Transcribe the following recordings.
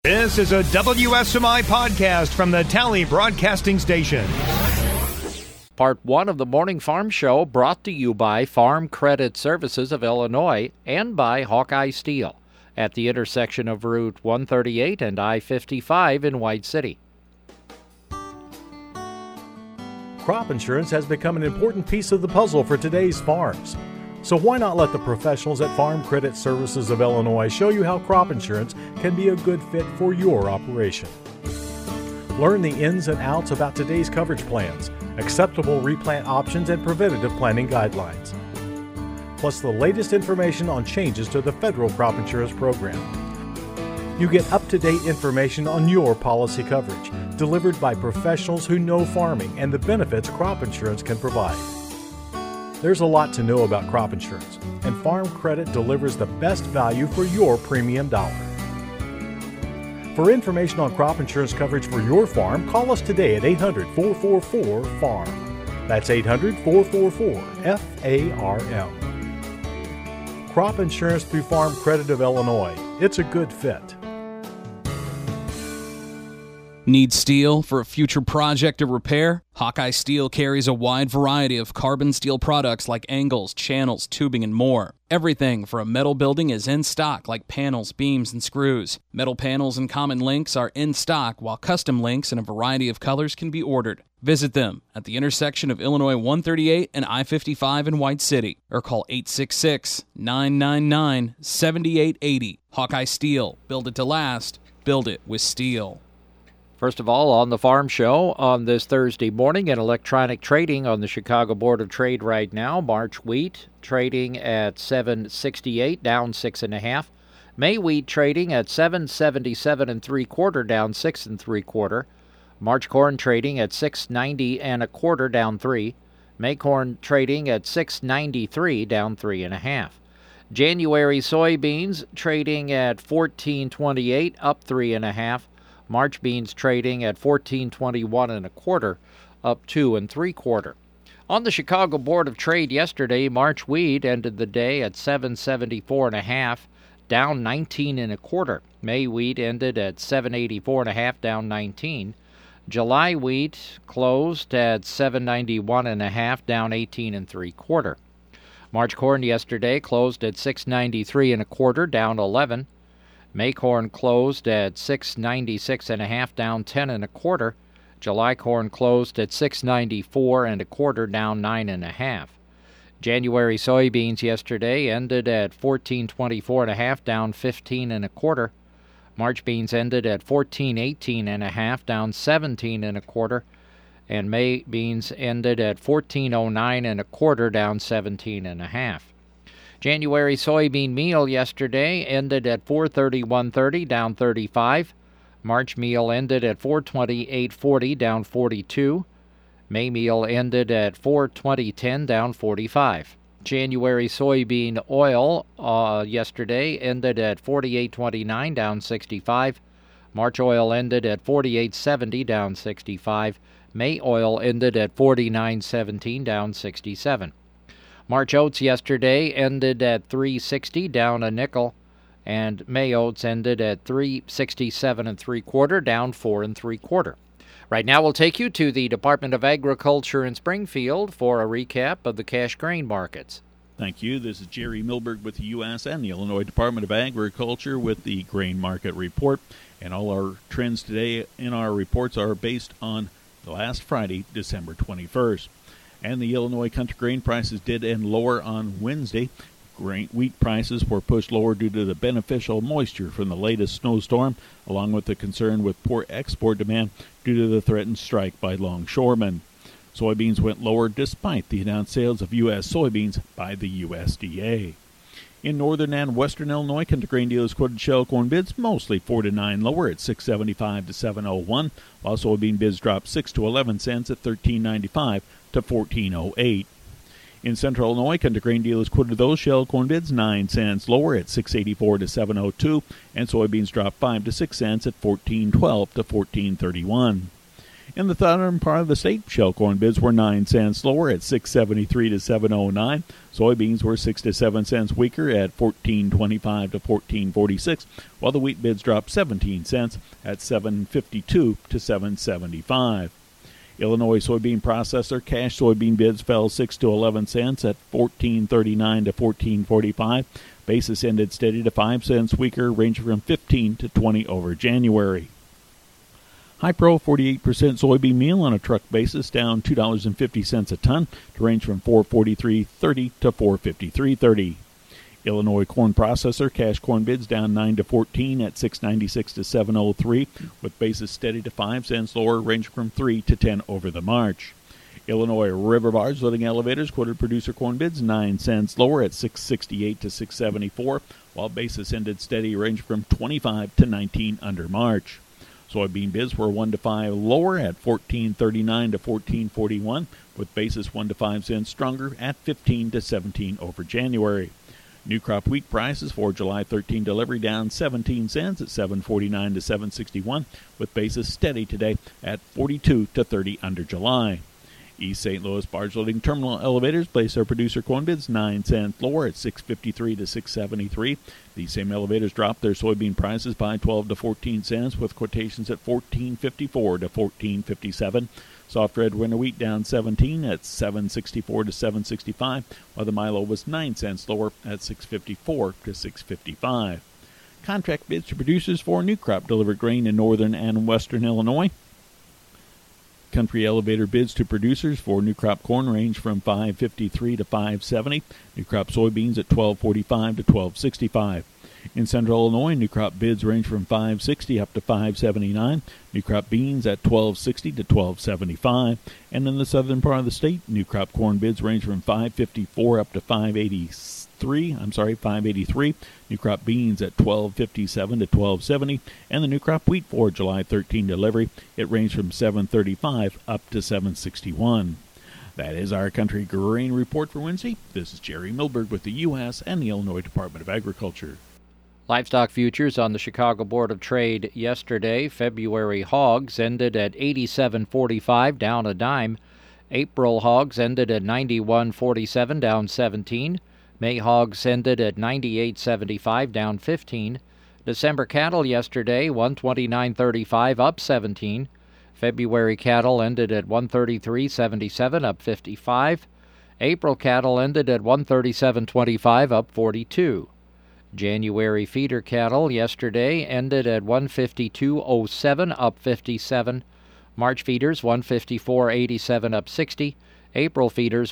This is a WSMI podcast from the Tally Broadcasting Station. Part 1 of the Morning Farm Show brought to you by Farm Credit Services of Illinois and by Hawkeye Steel at the intersection of Route 138 and I-55 in White City. Crop insurance has become an important piece of the puzzle for today's farms. So why not let the professionals at Farm Credit Services of Illinois show you how crop insurance can be a good fit for your operation. Learn the ins and outs about today's coverage plans, acceptable replant options, and preventative planning guidelines. Plus the latest information on changes to the federal crop insurance program. You get up-to-date information on your policy coverage, delivered by professionals who know farming and the benefits crop insurance can provide. There's a lot to know about crop insurance, and Farm Credit delivers the best value for your premium dollar. For information on crop insurance coverage for your farm, call us today at 800-444-FARM. That's 800-444-FARM. Crop insurance through Farm Credit of Illinois. It's a good fit. Need steel for a future project or repair? Hawkeye Steel carries a wide variety of carbon steel products like angles, channels, tubing, and more. Everything for a metal building is in stock, like panels, beams, and screws. Metal panels and common links are in stock, while custom links in a variety of colors can be ordered. Visit them at the intersection of Illinois 138 and I-55 in White City, or call 866-999-7880. Hawkeye Steel. Build it to last. Build it with steel. First of all, on the Farm Show on this Thursday morning, in electronic trading on the Chicago Board of Trade right now, March wheat trading at $7.68, down 6.5. May wheat trading at $7.77 3/4, down 6 3/4. March corn trading at $6.90 1/4, down 3. May corn trading at $6.93, down 3.5. January soybeans trading at $14.28, up 3.5. March beans trading at $14.21 1/4, up 2 3/4. On the Chicago Board of Trade yesterday, March wheat ended the day at $7.74 1/2, down 19 1/4. May wheat ended at $7.84 1/2, down 19. July wheat closed at $7.91 1/2, down 18 3/4. March corn yesterday closed at $6.93 1/4, down 11. May corn closed at $6.96 1/2, down 10 1/4. July corn closed at $6.94 1/4, down 9 1/2. January soybeans yesterday ended at $14.24 1/2, down 15 1/4. March beans ended at $14.18 1/2, down 17 1/4. And May beans ended at $14.09 1/4, down 17 1/2. January soybean meal yesterday ended at $431.30, down 35. March meal ended at $428.40, down 42. May meal ended at $420.10, down 45. January soybean oil yesterday ended at $48.29, down 65. March oil ended at $48.70, down 65. May oil ended at $49.17, down 67. March oats yesterday ended at $3.60, down a nickel, and May oats ended at $3.67 3/4, down 4 3/4. Right now we'll take you to the Department of Agriculture in Springfield for a recap of the cash grain markets. Thank you. This is Jerry Milberg with the U.S. and the Illinois Department of Agriculture with the grain market report. And all our trends today in our reports are based on the last Friday, December 21st. And the Illinois country grain prices did end lower on Wednesday. Wheat prices were pushed lower due to the beneficial moisture from the latest snowstorm, along with the concern with poor export demand due to the threatened strike by longshoremen. Soybeans went lower despite the announced sales of U.S. soybeans by the USDA. In northern and western Illinois, country grain dealers quoted shell corn bids mostly 4 to 9 lower at $6.75 to $7.01, while soybean bids dropped 6 to 11 cents at $13.95 to $14.08. In central Illinois, country grain dealers quoted those shell corn bids 9 cents lower at $6.84 to $7.02, and soybeans dropped 5 to 6 cents at $14.12 to $14.31. In the southern part of the state, shell corn bids were 9 cents lower at $6.73 to $7.09. Soybeans were 6 to 7 cents weaker at $14.25 to $14.46, while the wheat bids dropped 17 cents at $7.52 to $7.75. Illinois soybean processor cash soybean bids fell 6 to 11 cents at $14.39 to $14.45. Basis ended steady to 5 cents weaker, ranging from 15 to 20 over January. High Pro 48% soybean meal on a truck basis down $2.50 a ton to range from $443.30 to $453.30. Illinois corn processor cash corn bids down 9 to 14 at $6.96 to $7.03, with basis steady to 5 cents lower, ranging from 3 to 10 over the March. Illinois river barge loading elevators quoted producer corn bids 9 cents lower at $6.68 to $6.74, while basis ended steady, ranging from 25 to 19 under March. Soybean bids were 1 to 5 lower at $14.39 to $14.41, with basis 1 to 5 cents stronger at 15 to 17 over January. New crop wheat prices for July 13 delivery down 17 cents at $7.49 to $7.61, with basis steady today at 42 to 30 under July. East St. Louis barge loading terminal elevators place their producer corn bids 9 cents lower at $6.53 to $6.73. These same elevators dropped their soybean prices by 12 to 14 cents, with quotations at $14.54 to $14.57. Soft red winter wheat down 17 at $7.64 to $7.65, while the Milo was 9 cents lower at $6.54 to $6.55. Contract bids to producers for new crop delivered grain in northern and western Illinois. Country elevator bids to producers for new crop corn range from $5.53 to $5.70. New crop soybeans at $12.45 to $12.65. In central Illinois, new crop bids range from $5.60 up to $5.79. New crop beans at $12.60 to $12.75. And in the southern part of the state, new crop corn bids range from $5.54 up to $5.83. New crop beans at $12.57 to $12.70. And the new crop wheat for July 13 delivery, it ranged from $7.35 up to $7.61. That is our country grain report for Wednesday. This is Jerry Milberg with the U.S. and the Illinois Department of Agriculture. Livestock futures on the Chicago Board of Trade yesterday. February hogs ended at 87.45, down a dime. April hogs ended at 91.47, down 17. May hogs ended at 98.75, down 15. December cattle yesterday, 129.35, up 17. February cattle ended at 133.77, up 55. April cattle ended at 137.25, up 42. January feeder cattle yesterday ended at 152.07, up 57. March feeders 154.87, up 60. April feeders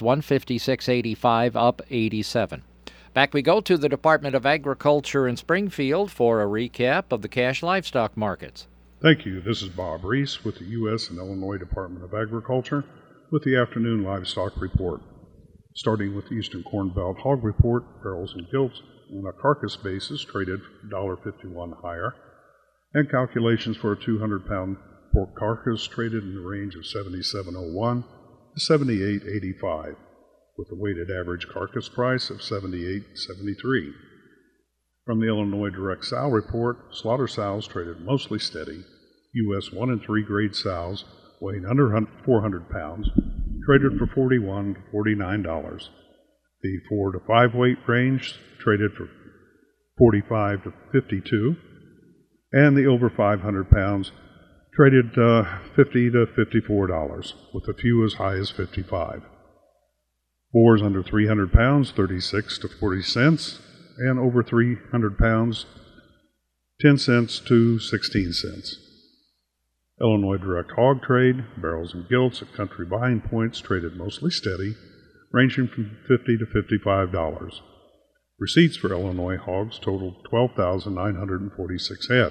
156.85, up 87. Back we go to the Department of Agriculture in Springfield for a recap of the cash livestock markets. Thank you. This is Bob Reese with the U.S. and Illinois Department of Agriculture with the afternoon livestock report. Starting with the Eastern Corn Belt Hog Report, barrels and gilts on a carcass basis traded $1.51 higher, and calculations for a 200-pound pork carcass traded in the range of $77.01 to $78.85, with a weighted average carcass price of $78.73. From the Illinois Direct Sow Report, slaughter sows traded mostly steady. U.S. 1 and 3 grade sows weighing under 400 pounds traded for $41 to $49. The 4 to 5 weight range traded for $45 to $52, and the over 500 pounds traded $50 to $54, with a few as high as $55. Boars under 300 pounds, 36 to 40 cents, and over 300 pounds, 10 cents to 16 cents. Illinois Direct Hog Trade, barrels and gilts at country buying points traded mostly steady, ranging from $50 to $55. Receipts for Illinois hogs totaled 12,946 head.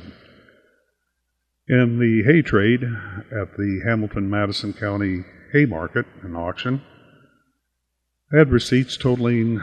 In the hay trade at the Hamilton-Madison County Hay Market and Auction, had receipts totaling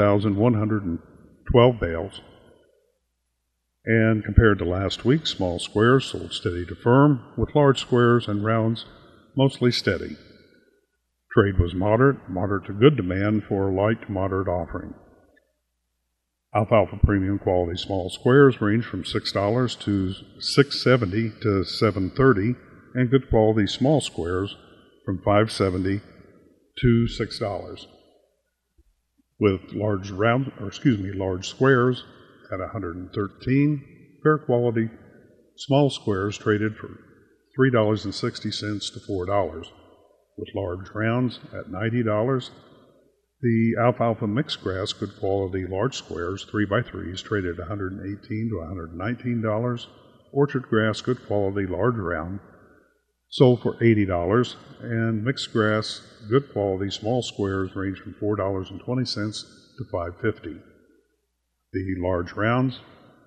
1,112 bales. And compared to last week, small squares sold steady to firm, with large squares and rounds mostly steady. Trade was moderate to good demand for a light to moderate offering. Alfalfa premium quality small squares range from $6 to $6.70 to $7.30, and good quality small squares from $5.70 to $6, with large squares at $113. Fair quality small squares traded for $3.60 to $4, with large rounds at $90. The alfalfa mixed grass good quality large squares 3x3s traded $118 to $119. Orchard grass good quality large round sold for $80, and mixed grass good quality small squares range from $4.20 to $5.50. The large rounds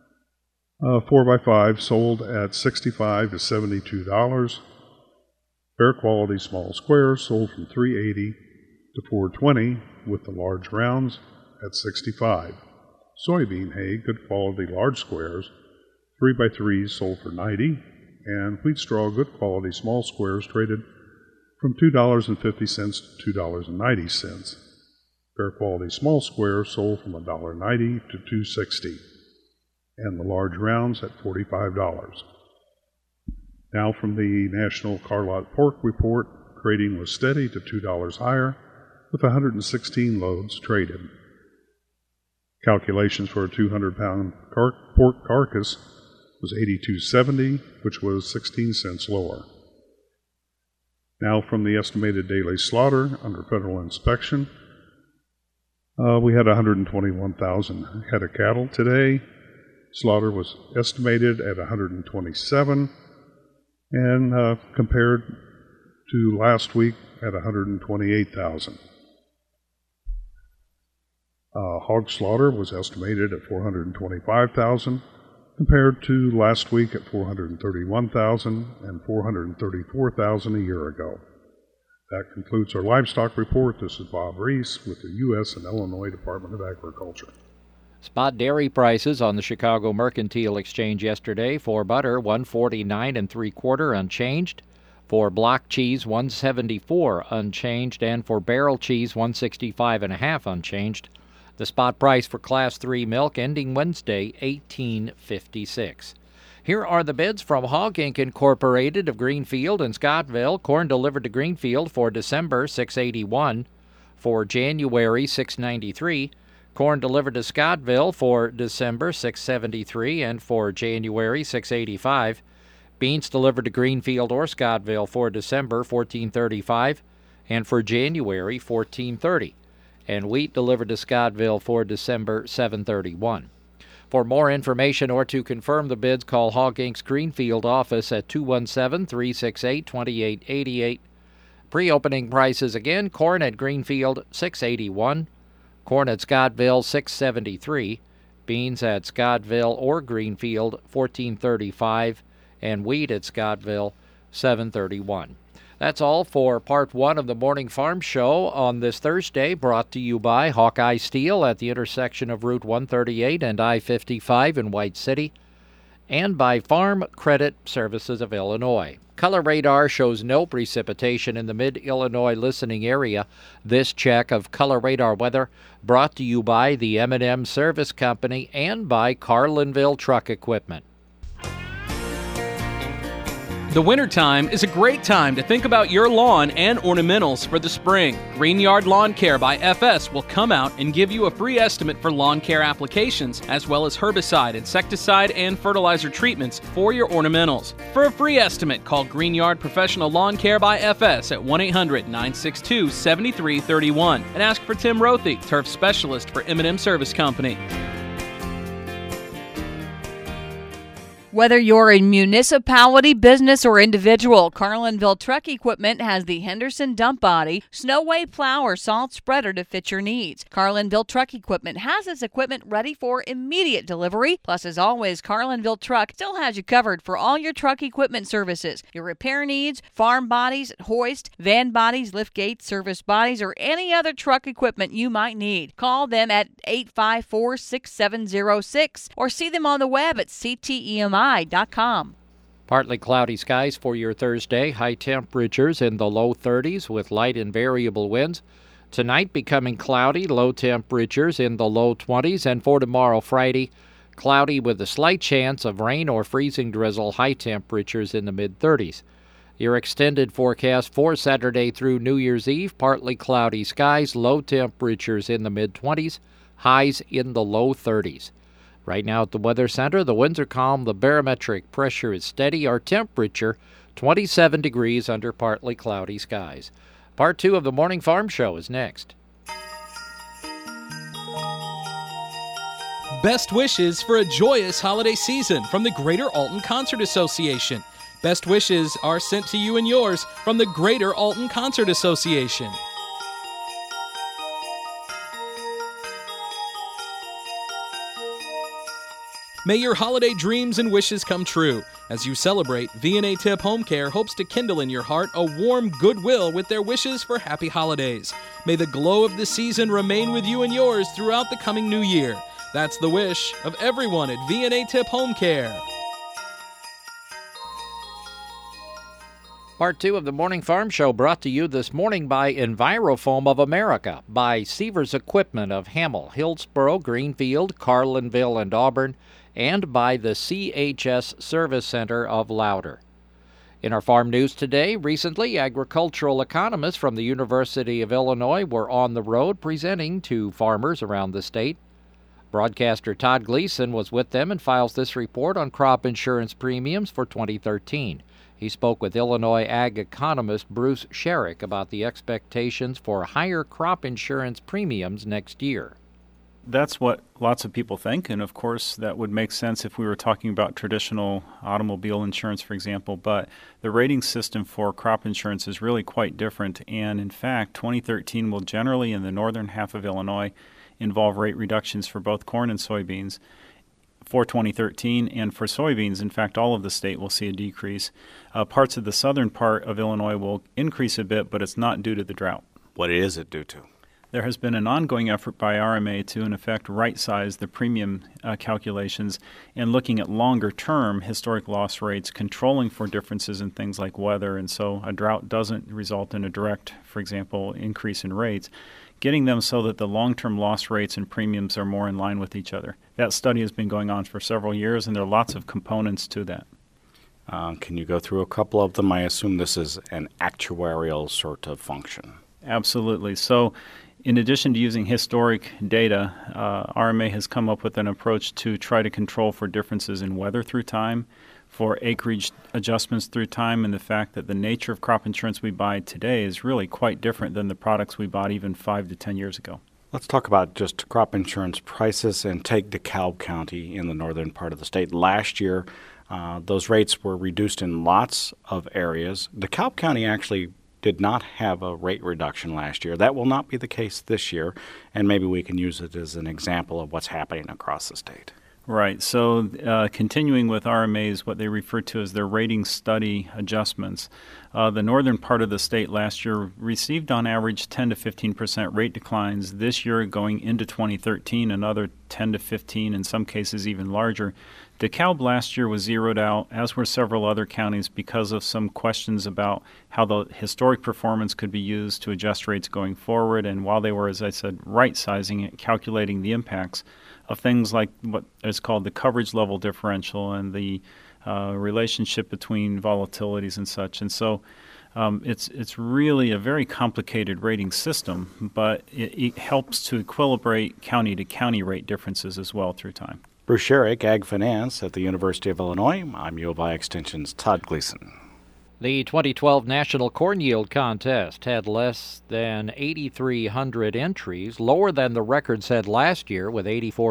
4x5 sold at $65 to $72. Fair quality small squares sold from $3.80 to $4.20, with the large rounds at $65. Soybean hay good quality large squares 3x3s sold for $90, and wheat straw good quality small squares traded from $2.50 to $2.90. Fair quality small squares sold from $1.90 to $2.60, and the large rounds at $45. Now from the National Carlot Pork Report, trading was steady to $2 higher, with 116 loads traded. Calculations for a 200-pound pork carcass was $82.70, which was 16 cents lower. Now from the estimated daily slaughter under federal inspection, we had 121,000 head of cattle today. Slaughter was estimated at 127, and compared to last week at 128,000. Hog slaughter was estimated at 425,000, compared to last week at 431,000 and 434,000 a year ago. That concludes our livestock report. This is Bob Reese with the U.S. and Illinois Department of Agriculture. Spot dairy prices on the Chicago Mercantile Exchange yesterday: for butter, $1.49 3/4 unchanged; for block cheese, $1.74 unchanged; and for barrel cheese, $1.65 1/2 unchanged. The spot price for Class 3 milk ending Wednesday, $18.56. Here are the bids from Hog Inc. Incorporated of Greenfield and Scottville. Corn delivered to Greenfield for December, $6.81. For January, $6.93. Corn delivered to Scottville for December, $6.73, and for January, $6.85. Beans delivered to Greenfield or Scottville for December, $14.35, and for January, $14.30. And wheat delivered to Scottville for December, $7.31. For more information or to confirm the bids, call Hog Inc.'s Greenfield office at 217-368-2888. Pre-opening prices again: corn at Greenfield, $6.81. Corn at Scottville, $6.73. Beans at Scottville or Greenfield, $14.35. And wheat at Scottville, $7.31. That's all for Part 1 of the Morning Farm Show on this Thursday, brought to you by Hawkeye Steel at the intersection of Route 138 and I-55 in White City, and by Farm Credit Services of Illinois. Color radar shows no precipitation in the mid-Illinois listening area. This check of color radar weather brought to you by the M&M Service Company and by Carlinville Truck Equipment. The wintertime is a great time to think about your lawn and ornamentals for the spring. Greenyard Lawn Care by FS will come out and give you a free estimate for lawn care applications, as well as herbicide, insecticide, and fertilizer treatments for your ornamentals. For a free estimate, call Greenyard Professional Lawn Care by FS at 1-800-962-7331 and ask for Tim Rothy, turf specialist for M&M Service Company. Whether you're a municipality, business, or individual, Carlinville Truck Equipment has the Henderson dump body, Snowway plow, or salt spreader to fit your needs. Carlinville Truck Equipment has its equipment ready for immediate delivery. Plus, as always, Carlinville Truck still has you covered for all your truck equipment services. Your repair needs, farm bodies, hoist, van bodies, lift gates, service bodies, or any other truck equipment you might need. Call them at 854-6706 or see them on the web at ctemi.com. Partly cloudy skies for your Thursday. High temperatures in the low 30s with light and variable winds. Tonight becoming cloudy, low temperatures in the low 20s. And for tomorrow, Friday, cloudy with a slight chance of rain or freezing drizzle, high temperatures in the mid 30s. Your extended forecast for Saturday through New Year's Eve, partly cloudy skies, low temperatures in the mid-20s, highs in the low 30s. Right now at the Weather Center, the winds are calm, the barometric pressure is steady, our temperature 27 degrees under partly cloudy skies. Part 2 of the Morning Farm Show is next. Best wishes for a joyous holiday season from the Greater Alton Concert Association. Best wishes are sent to you and yours from the Greater Alton Concert Association. May your holiday dreams and wishes come true. As you celebrate, V&A Tip Home Care hopes to kindle in your heart a warm goodwill with their wishes for happy holidays. May the glow of the season remain with you and yours throughout the coming new year. That's the wish of everyone at V&A Tip Home Care. Part 2 of the Morning Farm Show brought to you this morning by Envirofoam of America, by Seavers Equipment of Hamel, Hillsboro, Greenfield, Carlinville, and Auburn, and by the CHS Service Center of Louder. In our farm news today, recently agricultural economists from the University of Illinois were on the road presenting to farmers around the state. Broadcaster Todd Gleason was with them and files this report on crop insurance premiums for 2013. He spoke with Illinois ag economist Bruce Sherrick about the expectations for higher crop insurance premiums next year. That's what lots of people think, and of course that would make sense if we were talking about traditional automobile insurance, for example, but the rating system for crop insurance is really quite different, and in fact 2013 will generally, in the northern half of Illinois, involve rate reductions for both corn and soybeans for 2013, and for soybeans, in fact, all of the state will see a decrease. Parts of the southern part of Illinois will increase a bit, but it's not due to the drought. What is it due to? There has been an ongoing effort by RMA to, in effect, right-size the premium calculations and looking at longer-term historic loss rates, controlling for differences in things like weather, and so a drought doesn't result in a direct, for example, increase in rates, getting them so that the long-term loss rates and premiums are more in line with each other. That study has been going on for several years, and there are lots of components to that. Can you go through a couple of them? I assume this is an actuarial sort of function. Absolutely. So in addition to using historic data, RMA has come up with an approach to try to control for differences in weather through time, for acreage adjustments through time, and the fact that the nature of crop insurance we buy today is really quite different than the products we bought even 5 to 10 years ago. Let's talk about just crop insurance prices and take DeKalb County in the northern part of the state. Last year, those rates were reduced in lots of areas. DeKalb County actually did not have a rate reduction last year. That will not be the case this year, and maybe we can use it as an example of what's happening across the state. Right. So continuing with RMA's, what they refer to as their rating study adjustments, the northern part of the state last year received on average 10 to 15% rate declines. This year, going into 2013, another 10 to 15, in some cases even larger. DeKalb last year was zeroed out, as were several other counties, because of some questions about how the historic performance could be used to adjust rates going forward. And while they were, as I said, right-sizing it, calculating the impacts of things like what is called the coverage level differential and the relationship between volatilities and such. And so it's really a very complicated rating system, but it helps to equilibrate county-to-county rate differences as well through time. Bruce Sherrick, Ag Finance at the University of Illinois. I'm U of I Extension's Todd Gleason. The 2012 National Corn Yield Contest had less than 8,300 entries, lower than the record set last year with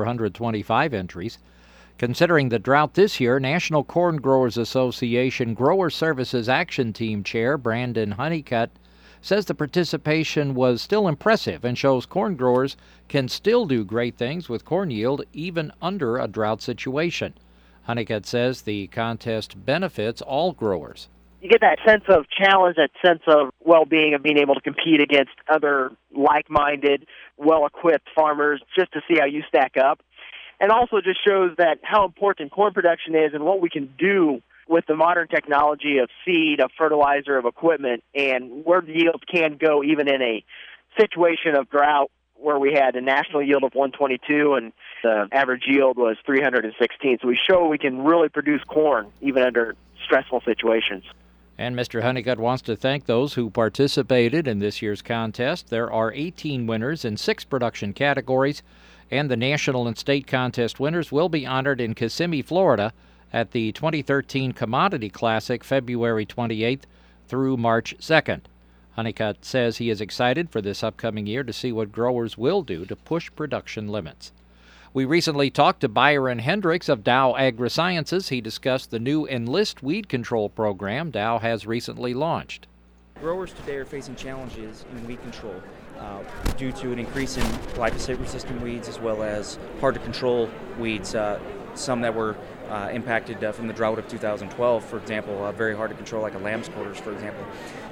8,425 entries. Considering the drought this year, National Corn Growers Association Grower Services Action Team Chair Brandon Honeycutt says the participation was still impressive and shows corn growers can still do great things with corn yield even under a drought situation. Honeycutt says the contest benefits all growers. You get that sense of challenge, that sense of well-being, of being able to compete against other like-minded, well-equipped farmers just to see how you stack up. And also just shows that how important corn production is and what we can do with the modern technology of seed, of fertilizer, of equipment, and where the yield can go even in a situation of drought where we had a national yield of 122 and the average yield was 316. So we show we can really produce corn even under stressful situations. And Mr. Honeycutt wants to thank those who participated in this year's contest. There are 18 winners in 6 production categories, and the national and state contest winners will be honored in Kissimmee, Florida at the 2013 Commodity Classic, February 28th through March 2nd. Honeycutt says he is excited for this upcoming year to see what growers will do to push production limits. We recently talked to Byron Hendricks of Dow AgriSciences. He discussed the new Enlist weed control program Dow has recently launched. Growers today are facing challenges in weed control due to an increase in glyphosate-resistant weeds as well as hard-to-control weeds, some that were impacted from the drought of 2012, for example, very hard to control, like a lamb's quarters, for example.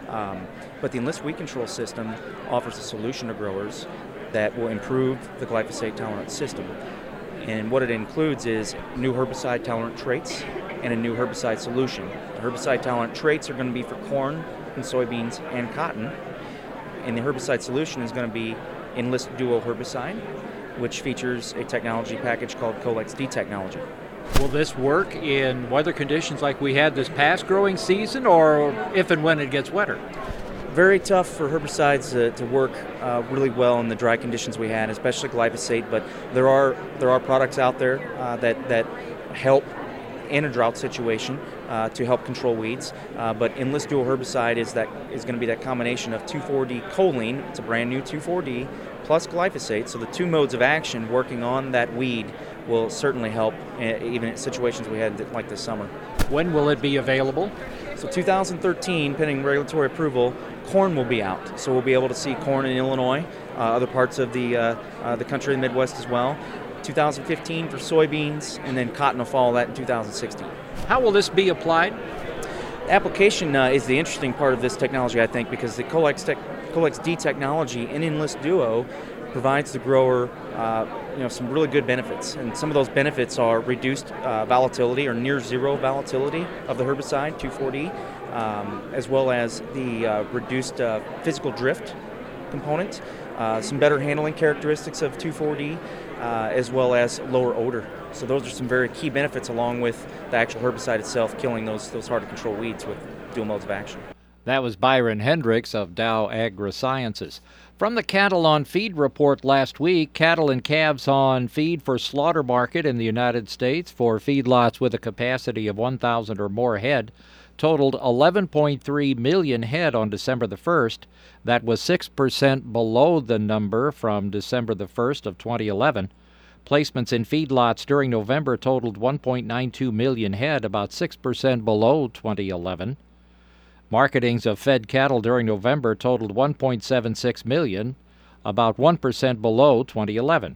But the Enlist weed control system offers a solution to growers that will improve the glyphosate-tolerant system. And what it includes is new herbicide-tolerant traits and a new herbicide solution. The herbicide-tolerant traits are going to be for corn and soybeans and cotton, and the herbicide solution is going to be Enlist Duo herbicide, which features a technology package called Colex D technology. Will this work in weather conditions like we had this past growing season, or if and when it gets wetter? Very tough for herbicides to work really well in the dry conditions we had, especially glyphosate. But there are products out there that help in a drought situation to help control weeds. But Enlist Duo herbicide is going to be that combination of 2,4-D choline. It's a brand new 2,4-D plus glyphosate. So the two modes of action working on that weed will certainly help, even in situations we had like this summer. When will it be available? So 2013, pending regulatory approval, corn will be out. So we'll be able to see corn in Illinois, other parts of the country, the Midwest as well. 2015 for soybeans, and then cotton will follow that in 2016. How will this be applied? The application is the interesting part of this technology, I think, because the Colex D technology in Enlist Duo provides the grower some really good benefits. And some of those benefits are reduced volatility or near zero volatility of the herbicide, 2,4-D, as well as the reduced physical drift component, some better handling characteristics of 2,4-D, as well as lower odor. So those are some very key benefits, along with the actual herbicide itself killing those hard-to-control weeds with dual modes of action. That was Byron Hendricks of Dow AgriSciences. From the Cattle on Feed report last week, cattle and calves on feed for slaughter market in the United States for feedlots with a capacity of 1,000 or more head totaled 11.3 million head on December the 1st. That was 6% below the number from December the 1st of 2011. Placements in feedlots during November totaled 1.92 million head, about 6% below 2011. Marketings of fed cattle during November totaled 1.76 million, about 1% below 2011.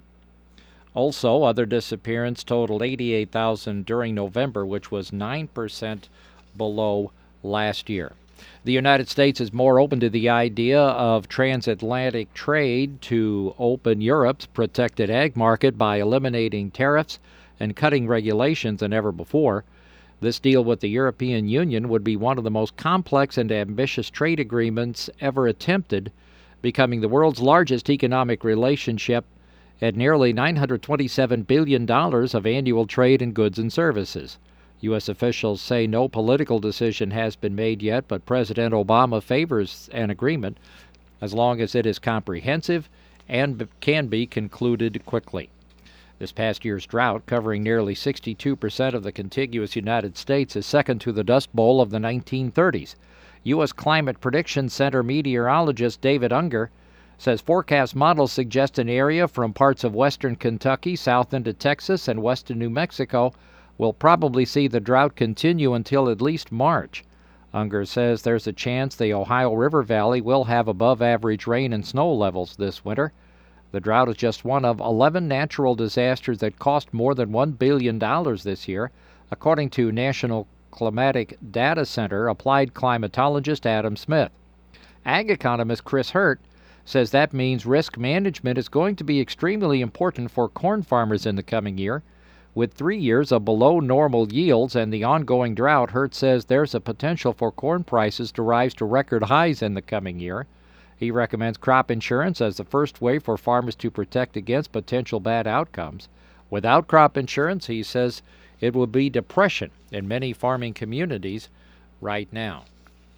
Also, other disappearance totaled 88,000 during November, which was 9% below last year. The United States is more open to the idea of transatlantic trade to open Europe's protected ag market by eliminating tariffs and cutting regulations than ever before. This deal with the European Union would be one of the most complex and ambitious trade agreements ever attempted, becoming the world's largest economic relationship at nearly $927 billion of annual trade in goods and services. U.S. officials say no political decision has been made yet, but President Obama favors an agreement as long as it is comprehensive and can be concluded quickly. This past year's drought, covering nearly 62% of the contiguous United States, is second to the Dust Bowl of the 1930s. U.S. Climate Prediction Center meteorologist David Unger says forecast models suggest an area from parts of western Kentucky south into Texas and west to New Mexico will probably see the drought continue until at least March. Unger says there's a chance the Ohio River Valley will have above-average rain and snow levels this winter. The drought is just one of 11 natural disasters that cost more than $1 billion this year, according to National Climatic Data Center applied climatologist Adam Smith. Ag economist Chris Hurt says that means risk management is going to be extremely important for corn farmers in the coming year. With 3 years of below-normal yields and the ongoing drought, Hurt says there's a potential for corn prices to rise to record highs in the coming year. He recommends crop insurance as the first way for farmers to protect against potential bad outcomes. Without crop insurance, he says, it will be depression in many farming communities right now.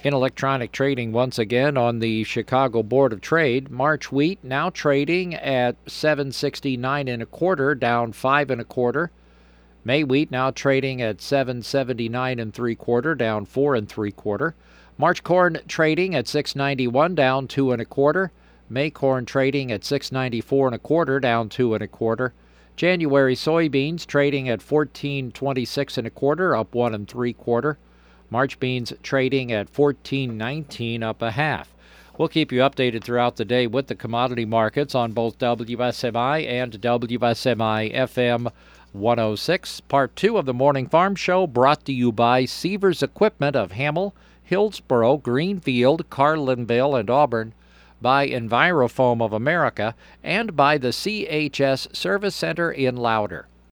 In electronic trading, once again on the Chicago Board of Trade, March wheat now trading at $7.69 1/4, down 5 1/4. May wheat now trading at $7.79 3/4, down 4 3/4. March corn trading at $6.91, down 2 1/4. May corn trading at $6.94 1/4, down 2 1/4. January soybeans trading at $14.26 1/4, up 1 3/4. March beans trading at $14.19, up 1/2. We'll keep you updated throughout the day with the commodity markets on both WSMI and WSMI FM 106. Part 2 of the Morning Farm Show brought to you by Seavers Equipment of Hamel, Hillsboro, Greenfield, Carlinville, and Auburn, by Envirofoam of America, and by the CHS Service Center in Louder.